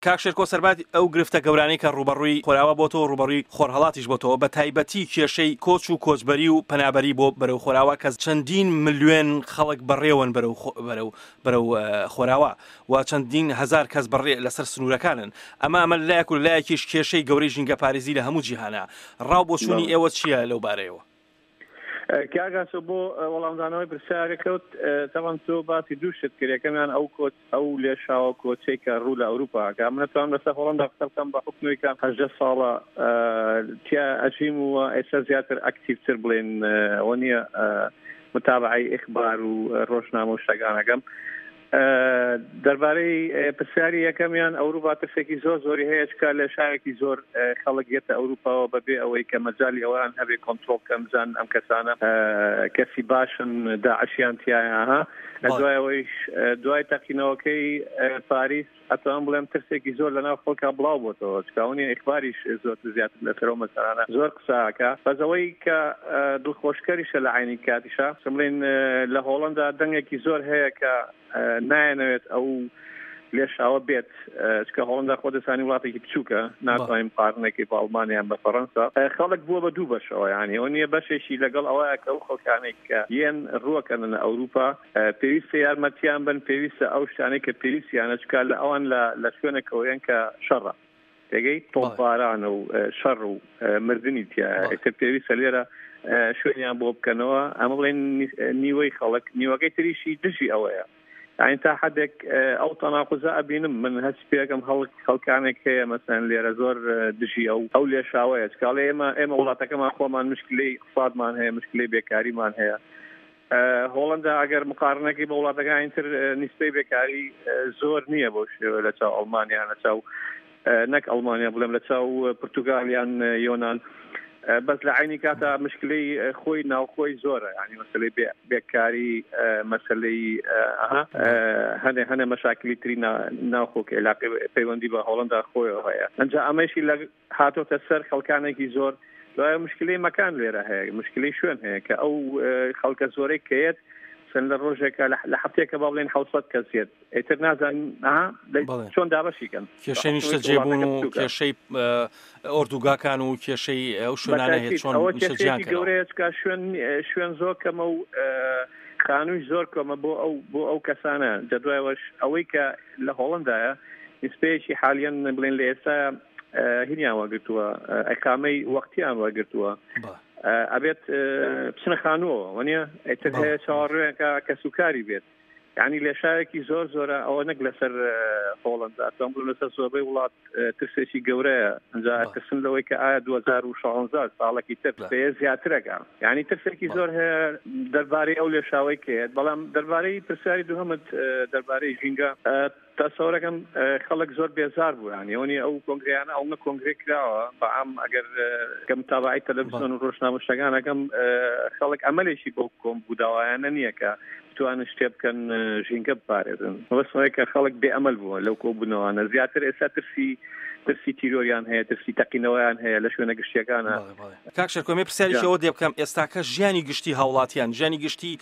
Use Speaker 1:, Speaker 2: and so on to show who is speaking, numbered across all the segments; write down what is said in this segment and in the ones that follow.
Speaker 1: کاکشێرکۆ سەربات ئەو گرفتە گەورانەی کە ڕوبەڕووی خۆراوە بۆتەوە ڕوبەڕووی خۆرهەڵاتیش بۆتەوە بە تایبەتی کێشەی کۆچ و کۆچبەری و پەنابەری بۆ بەرەو خۆراوە کە چەندین ملیۆن خەڵک بەڕێوەن بەرەو خۆراوە و چەندین هەزار کەس بەڕێ لەسەر سنوورەکانن ئەمە لایەک و لایەکیش کێشەی گەورەی ژینگە پارێزی لە هەموو جیهانە ڕاو بۆ چوونی ئێوە چییە لەو بارەیەوە؟
Speaker 2: کاگاسە بۆ وەڵامدانەوەی پرسیارە کەوت تاوان تۆ باسی دوو شت کردەکەمیان ئەو لێشاوە کۆچەی کە ڕوو لە ئەوروپاکە من نەتوانم لەسەر هۆڵەندا قسە بکەم بە حکومەوەیکان 18 ساڵە تیا ئەژیم و ئێستا زیاتر ئەکتیڤتر بڵێن ئەوە نییە متابعەی ئیخبار و ڕۆژنامە و شتەکانەکەم دەربارەی پرسیاری یەکەمیان ئەوروپا ترسێکی زۆری هەیە چکە لە شارێکی زۆر خەڵک یێتە ئەوروپاوە بەبێ ئەوەی کە مەجای ئەوان هەبێ کۆنتڕۆڵ بکەن بزان ئەم کەسانە کەسی باشن داعشیان تایە دوایەوەیش دوای تەقینەوەکەی پاریس ئەتوان بڵێم ترسێکی زۆر لەناو خەڵکا بڵاو بۆتەوە چکاونی ئیخباریش زۆر زیاتر لەسەرەوە مەسەلانە زۆر قساکە بەزەوەی کە دڵخۆشکەریشە لە عینی کاتیشە بڵێن لە هۆڵەندا دەنگێکی زۆر هەیە کە نایەنەوێت ئەو لێشاوە بێت چکە هۆڵەندا خۆ دەزانی وڵاتێکی بچووکە ناتوانین قارنێکی بە ئەڵمانیان بە فەڕەنسا خەڵک بووە بە دوو بەشەوە یعنی ئەو نییە بەشێکی لەگەڵ ئەوەیە کە ئەو خەڵکانێک کە یەن ڕووەکەنە ئەوروپا پێویستە یارمەتیان بن پێویستە ئەو شتانەی کە پێویستیانە چکە لە ئەوان لە شوێنێکەوەیان کە شەڕە تێگەی تۆپبارانە و شەڕ و مردنی تایە ئێتر پێویستە لێرە شوێنیان بۆ بکەنەوە ئەمە بڵێن نیوەی خەڵک نیوەکەی تریشی دژی ئەوەیە يعني تا حدك او تناقض ابين من هالسبيكم خلقانك هي مثلا لي زور دشي او لي شاويت قال اما ولاتك ما اخو ما مشكله اقتصاد ما هي مشكله بيكاري ما هي هولندا اگر مقارنه کی بولاتك انتر نسبه بيكاري زور نيه بوش لا تا المانيا لا تا نك المانيا بلم لا تا برتغاليان يونان بس لعيني كاتا مشكلة خوي ناو خوي زورة يعني مسألة بيكاري مسألة هنا مشاكل ترينا ناو خوك علاقة بيوندي بهولندا خوي وهاي نجا أمشي لق هاتو تسر خلكانه كي زور لا مشكلة مكان ليرة هي مشكلة شون هيك أو خلك زوري كيت سن الروجك لحبتك بابلين حوصت كزيد اترنازن شون دابشي كان
Speaker 1: كشي نشت جيبونو كشي اردوغاكان و كشي او شونانه هيت شون نشت جان
Speaker 2: كان شون زور كمو خانوش زور كما بو او كسانه جدوى واش اويك لهولندا نسبيشي حاليا بلين ليسا هنيا وقتوا اقامي وقتيان وقتوا أبيت بسنة خانوه ونيا اتفه شعر كسكري بيت يعني لشاركي زور أو نقل سر هولندا تقول لسه صوبي ولات ترسيشي جورية جاء تسن لوي كعاد وزار وشعنزار صالك يتف بيزياترك يعني ترسيكي زور هي درباري أو لشاوي كيد بلام درباري ترساري دوهم درباري جينجا تصوركم خلق زور بيزار بو يعني هوني او كونغريانا او كونغري كراوه بعم اگر كم تابعي تلفزيون وروشنامه شغانه كم خلق عملي شي بوكم بوداوانا نيكا تو انا شتيب كان جينكب بارزن بس هيك خلق بأمل بو لو كوبنو انا زياتر اساتر ترسي تيروريان هەیە ترسی تەقینەوەیان هەیە لە شوێنە گشتیەکانە
Speaker 1: کاکشەر کۆمێ پرسیاریشەوە دێ بکەم ئێستاکە ژیانی گشتی هاوڵاتیان ژیانی گشتی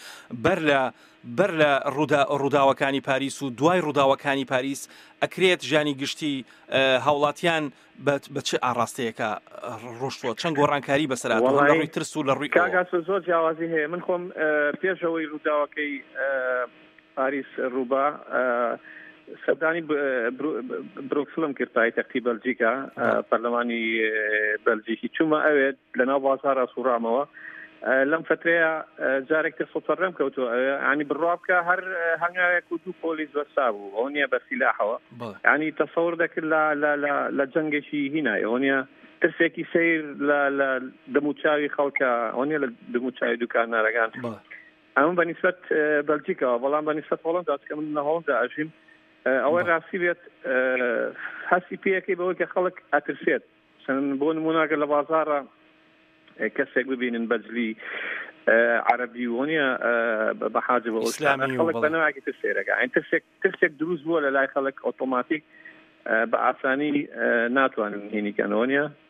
Speaker 1: بەر لە ڕووداوەکانی پاریس و دوای ڕووداوەکانی پاریس ئەکرێت ژیانی گشتی هاوڵاتیان بە چه ئاڕاستەیەکە ڕۆشتووە چەند گۆڕانکاری بەسەرهاتووە لە ڕووی ترس و لە ڕووی
Speaker 2: کاگاسە زۆر جیاوازی هەیە من خۆم پێشەوەی ڕووداوەکەی پاریس ڕووبا سەردانی بروکسلم کرد پایتەختی بەلجیکا پەرلەمانی بەلجیکی چوومە ئەوێت لەناو بازارە سوڕامەوە لەم فترەیە جارێک سوپەڕێم کەوتووە ینی بڕابکە هەر هەنگاوێک و دوو پۆلیس بەسا بوو ئەو نییە بە سیلاحەوە ینی تەسەور دەکرد لە جەنگێکی هینایە ئەو نییە ترسێکی سیر لە دەموچاوی خەڵکە ئەو نییە لە دەموچاوی دوکانارەکان ئەمە بەنیسبەت بەلجیکەوە بەڵام بەنیسبەت هۆڵەندا چکە من لە هۆڵەندا ئەژیم ئەوەی ڕاستی بێت هەستی پێیەکەی بەوەی کە خەڵک ئەترسێت بۆ نموناگە لە بازارە کەسێک ببینن بەجلی عربی وۆنیە بەحاجە بە ئۆسلامە خەڵک بەنەوەکی ترسێرەکە ئەین ترسێک دروست بووە لە لای خەڵک ئۆتۆماتیک بە ئاسانی ناتوانن هێنیکەنەوە نیە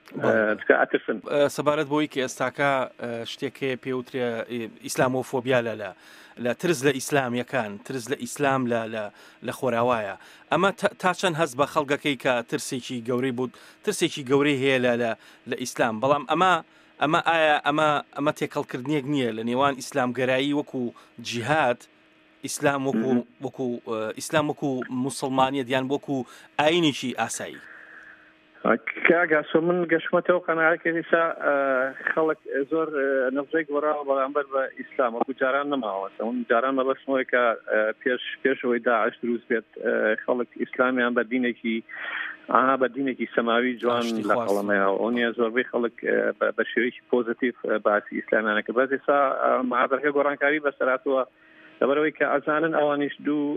Speaker 2: ئەترسن
Speaker 1: سەبارەت بۆی کە ئێستاکە شتێکێ پێوترێ ئیسلامۆفۆبیا لە ترس لە ئیسلامیەکان ترس لە ئیسلام لە خۆراوایە ئەمە تا چەند هەست بە خەڵگەکەی کە ترسێکی گەورەی بوو ترسێکی گەورەی هەیە لە ئیسلام بەڵام ئەمە ئایا ئەمە تێکەڵکردنیەک نییە لە نێوان ئیسلامگەرایی وەکو جیهاد ئیسلام وەکو موسڵمانیەت یان وەکو ئاینێکی ئاسایی
Speaker 2: کاگاسۆ من گەشتمەتەوە قەناعەکە ئێستا خەڵک زۆر نەفزێک وەراوە بەرامبەر بە ئیسلام وەکو جاران نەماوەتە اون جاران مەبەستمەوەی کە پێشەوەی داعش دروست بێت خەڵک ئیسلامیان بە دینێکی سەماوی جوان لە قەڵەمەیە ئەو نیە زۆربەی خەڵک بە شێوەیەکی پۆزتیڤ باسی ئیسلامیانەکە بەس ئێستا مەحاضەرەکە گۆڕانکاری بەسەراتوە لەبەرەوەی کە ئەزانن ئەوانیش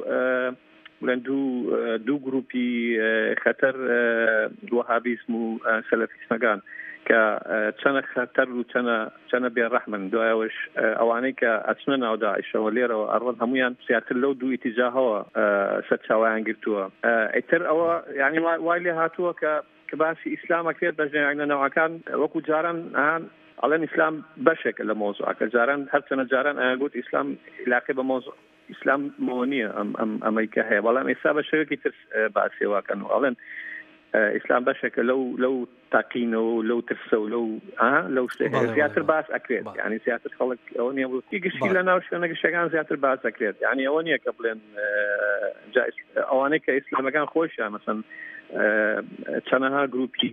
Speaker 2: دوو گروپی خەتەر وەهابیسم و سەلەفیسمەکان کە چەنە خەتەر و چەنە بێڕەحمن دوایەوەش ئەوانەی کە ئەچنە ناو داعیشەوە لێرەوە ئەڕۆن هەمویان زیاتر لەو دوو ئیتیجاهەوە سەرچاوایان گرتووە ئیتر ئەوە یعنی وای لێ هاتووە کە باسی ئیسلامەکرێت بە ژێنەوەکان وەکو جاران ئەڵێن ئیسلام بەشێکە لە مۆزوعەکە جاران هەرچەنە جاران ئاگوت ئیسلام علاقەی بە مۆزوع ئیسلام مۆنیە ئەمریکا هەیە بەڵام ئێستا بە شێوەیەکی ترس باسیێواکەن و ئەڵێن ئیسلام بەشێکە لەو تاقینەوە و لەو ترسە و لەو شتێک زیاتر باس ئەکرێت یعنی زیاتر خەڵک ئەوە نییە بوو گشتی لە ناو شوێنە گەشتەکان زیاتر باس ئەکرێت یعنی ئەوە نییە کە بڵێن ئەوانەی کە ئیسلامەکان خۆشیان مەسەن چەندەها گروپی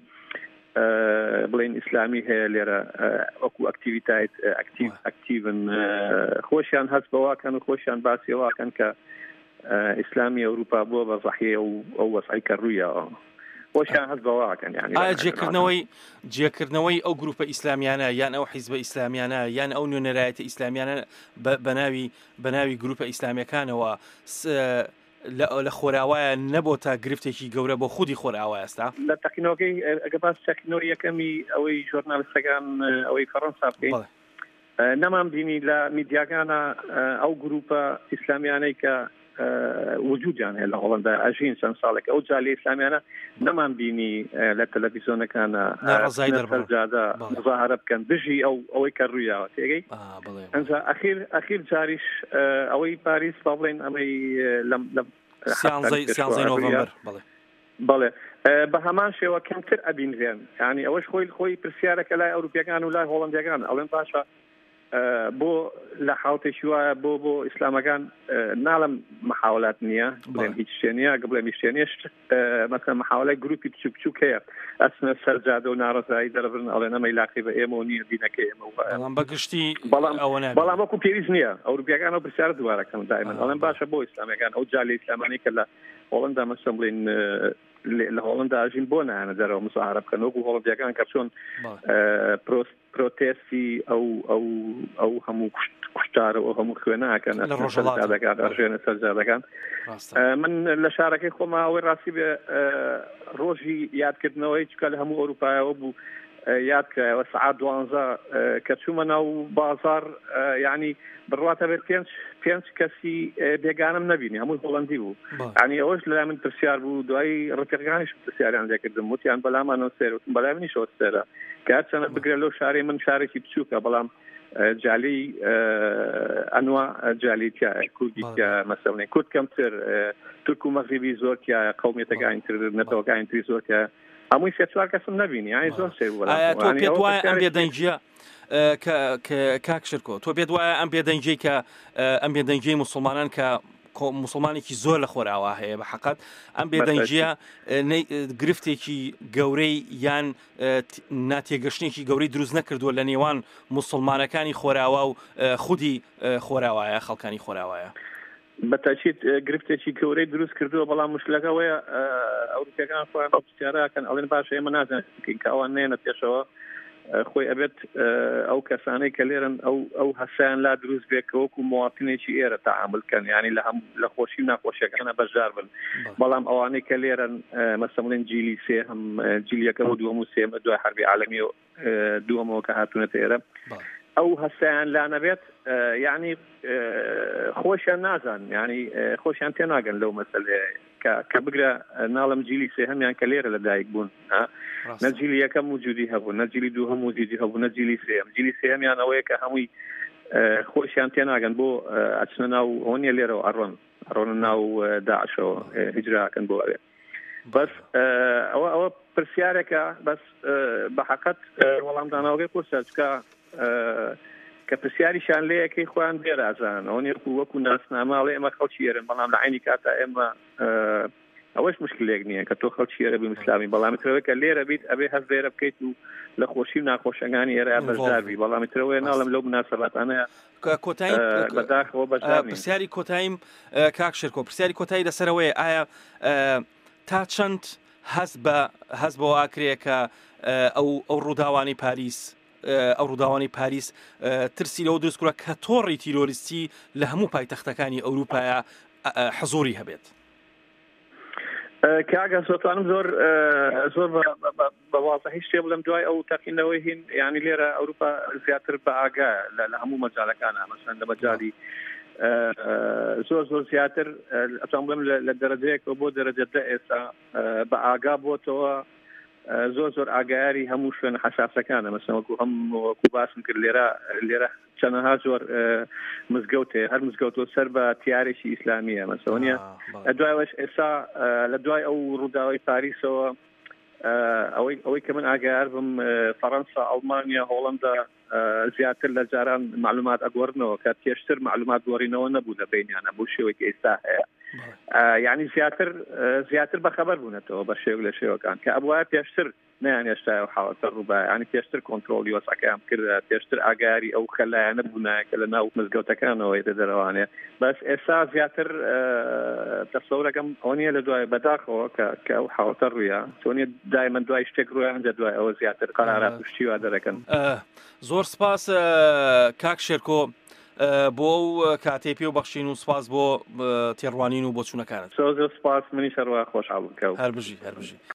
Speaker 2: بڵین ئیسلامی هەیە لێرە وەکو ئەکتیڤیتایت ئەکتیڤن خۆشیان هەست بەواکەن و خۆشیان باسیەواکەن کە ئیسلامی ئەوروپا بووە بە زەحیە و ئەو وەسعی کە ڕوویەوە خۆشیان هەست بەواکەن یعنی
Speaker 1: جێکردنەوەی ئەو گروپە ئیسلامیانە یان ئەو حیزبە ئیسلامیانە یان ئەو نوێنەرایەتە ئیسلامیانە بە ناوی گروپە ئیسلامیەکانەوە لە خۆراوایە نەبوو تا گرفتێکی گەورە بۆ خودی خۆراوای ئێستا
Speaker 2: لە تەکنۆلۆژی ئەگە باس تەکنۆلۆژی یەکەمی ئەوەی ژۆرنالیستەکان ئەوەی فەڕەنسا بکەین نەمان بینی لە میدیاکانە ئەو گروپە ئیسلامیانەی کە وجودیان هەیە لە هۆڵەندا ئەژین چەند ساڵێک ئەو جالی ئیسلامیانە نەمان بینی لە تەلەڤیزیۆنەکانە سەرجادە مزاهرە بکەن دژی ئەوەی کە ڕوویاوە تێگەی ئەنجا ئەخیر جاریش ئەوەی پاریس با بڵێن ئەمەی
Speaker 1: سیانزەی نۆڤەمبەر
Speaker 2: بەڵێ بە هەمان شێوە کەمتر ئەبینرێن یعنی ئەوەش خۆی پرسیارەکە لای ئەوروپیەکان و لای هۆڵەندیەکان ئەڵێن باشە بۆ لە حاوتێکی وایە بۆ ئیسلامەکان ناڵم محاولات نییە بڵێن هیچ شتێ نییە بڵێن هیچ شتێ نییە مەسەڵەن محاولای گروپی بچووک هەیە ئەچنە سەرجادە و ناڕەزایی دەرەبرن ئەڵێن ئەمەی لاقی بە ئێمە و نییە دینەکە ئێمە
Speaker 1: بەڵام بەگشتی
Speaker 2: بەڵام وەکو پێویست نییە ئەوروپیەکان ئەو پرسیارە دووارەکەن دائما ئەڵێن باشە بۆ ئیسلامەکان ئەو جالی ئیسلامانی کە لە هۆڵەندا مەسەڵەن بڵێن لە هۆڵەندا ئاژین بۆ نایەنە دەرەوە مزاهرە بکەن وەکو هۆڵەندیەکان کە چۆن پرۆتێستی ئەو هەموو کوشتارە و هەموو خوێناکەن سەرجادەکان ئەژێنە سەرجادەکان من لە شارەکەی خۆما ئەوەی ڕاستی بێ ڕۆژی یادکردنەوەی چکە لە هەموو ئەوروپایەوە بوو یادکرایەوە سعات 12 کە چوومە ناو بازار یعنی بڕواتە بێت پێنج کەسی بێگانم نەبینی هەمووی هۆڵەندی بوو ینی ئەوەش لەلای من پرسیار بوو دوایی ڕفیقەکانیش پرسیاریان لێکردم وتیان بەلامانەوە سێر وتم بەلای منیشەوە سێرە کە هەرچەندە بگرێت لەو شارەی من شارێکی بچووکە بەڵام جالی ئەنوا جالیتیایە کوردیتیا مەسەڵەن کورد کەمتر تورک و مەغریبی زۆرتیایە قەومیەتەکانی تر نەتەوەکانی تری زۆرتیایە هەمووی سێ چوار کەسم نبینی یانی زۆر سێ بوو
Speaker 1: تۆ پێت وایە ئەم بێدەنگیە کاک شرکۆ تۆ پێت وایە ئەم بێدەنگی کە ئەم بێدەنگی موسڵمانان کە موسڵمانێکی زۆر لە خۆراوە هەیە بە حەقەت ئەم بێدەنگیە گرفتێکی گەورەی یان ناتێگەشتێکی گەورەی دروست نەکردووە لە نێوان موسڵمانەکانی خۆراوە و خودی خۆراوایە خەڵکانی خۆراوایە
Speaker 2: بەتاکید گرفتێکی گەورەی دروست کردووە بەڵام مشکلەکەوەیە ئەوروپیەکان خۆیان پرسیارەکەن ئەڵێن باشە ئێمە نازانین کە ئەوان نێنە پێشەوە خۆی ئەبێت ئەو کەسانەی کە لێرن ئەو هەسایان لا دروست بێت کە وەکو مواطنێکی ئێرە تەعاملکەن یعنی لە خۆشی و ناخۆشیەکانە بەشدار بن بەڵام ئەوانەی کە لێرن مەسەڵەن جیلی سێ هەم جیلی یەکەم و دووەم و سێمە دوای حربی عالەمی و دووەمەوە کە هاتوونەتە ئێرە ئەو هەسایان لا نەبێت یعنی خۆشیان نازان یعنی خۆشیان تێناگەن لەو مەسەلەیە کە بگرە ناڵم جیلی سێهەمیان کە لێرە لەدایک بوون نەجیلی یەکەم وجودی هەبوو نەجیلی دووهەم وجودی هەبوو نەجیلی سێم جیلی سێهەمیان ئەوەیە کە هەمووی خۆشیان تێناگەن بۆ ئەچنە ناو ئەوەنیە لێرەوە ئەڕۆنە ناو داعشەوە هیجراکەن بۆ ئەوێ بەس ئەوە پرسیارێکە بەس بە حەقەت وەڵامدانەوەی پرسەچکە کە پرسیاریشان لەیەکەی خۆیان بێرازان ئەوە وەکو ناسناماڵێ ئێمە خەڵکی ئێرن بەڵام لە عینی کاتا ئێمە ئەوەش مشکلێک نییە کە تۆ خەڵکی ئێرە بی مسلامی بەڵامیترەوەی کە لێرە بیت ئەبێ هەست لێرە بکەیت و لە خۆشی و ناخۆشەکانی ئێرە بەشداربی بەڵامیترەوەی ناڵم لەو مناسەباتانەیە بەداخەوە بەشدار
Speaker 1: پرسیاری کۆتاییم کاک شێرکۆ پرسیاری کۆتایی لەسەرەوەی ئایا تا چەند هەست بەوە ئاکرێ کە ئەو ڕووداوانی پاریس ترسی لەوە دروستکوڕە کە تۆڕی تیرۆریستی لە هەموو پایتەختەکانی ئەوروپایە حەزوری هەبێت
Speaker 2: کاگە سۆتوانم زۆر بەواضەحی شتێ بڵێم دوای ئەو تەقینەوەی هین یعنی لێرە ئەوروپا زیاتر بە ئاگا لە هەموو مەجالەکانە مەسەن لە مەجالی زۆر زیاتر ئەتوان بڵێم لە دەرەجەیەکەوە بۆ دەرەجە دە ئێستا بە ئاگا بۆتەوە زۆر ئاگایاری هەموو شوێنە حساسەکانە مەسەن وەکو باسم کرد لێرە چەندەها زۆر مزگەوتێ هەر مزگەوتۆ سەر بە تیارێکی ئیسلامیە مەسەوەنیە دوایەوەش ئێستا لە دوای ئەو ڕووداوی پاریسەوە ئەوەی کە من ئاگایار بم فەڕەنسا ئەڵمانیا هۆڵەندا زیاتر لە جاران معلومات ئەگۆڕنەوە کە پێشتر معلومات گۆڕینەوە نەبوو لە بینیانە بۆ شێوەیەکی ئێستا هەیە یعنی زیاتر بەخەبەر بوونەتەوە بە شێو لە شێوەکان کە ئەوە پێشتر نیان هێشتا حاڵەتە ڕووبای ینی پێشتر کۆنتڕۆلی وەسەکەیان کردە پێشتر ئاگاری ئەو خەلایەنە بوونایە کە لە ناو مزگەوتەکانەوەی دەدەروانێ بەس ئێستا زیاتر تەسەورەکەم ئەو نیە لە دوای بەداخەوە کە ئەو حاڵەتە ڕوویە چۆنیە دایمەن دوای شتێک ڕوویان جە دوای ئەوە زیاتر قەرارات پشتی وا دەرەکەن
Speaker 1: زۆر سپاس کاک شێرکۆ بۆ کاتێ پێ و بەخشین و سپاس بۆ تێڕوانین و بۆ چوونەکانت
Speaker 2: زۆر سپاس منی شەڕوا خۆشحاڵم کەوت
Speaker 1: هەر بژی